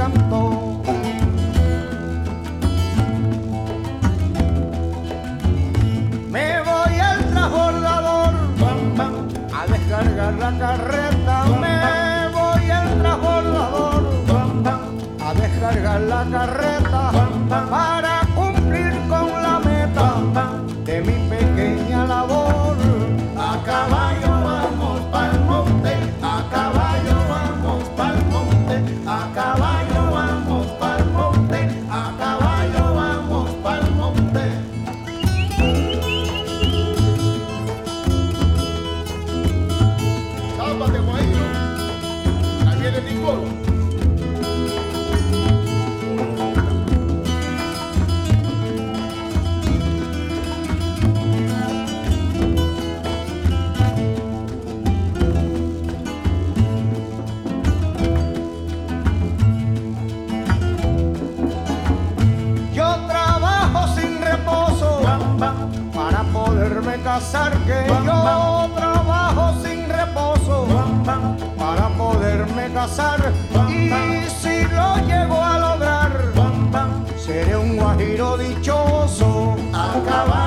cantó. Me voy al transbordador a descargar la carreta. Me voy al transbordador a descargar la carreta para cumplir con la meta de mi pequeña labor. A caballo vamos pa'l monte, a caballo vamos pa'l monte, a caballo vamos pa'l monte, a caballo vamos pa'l monte. Tápate, Guairo, ahí viene Nicolo. Para poderme casar, que yo trabajo sin reposo para poderme casar, y si lo llego a lograr seré un guajiro dichoso. A caballo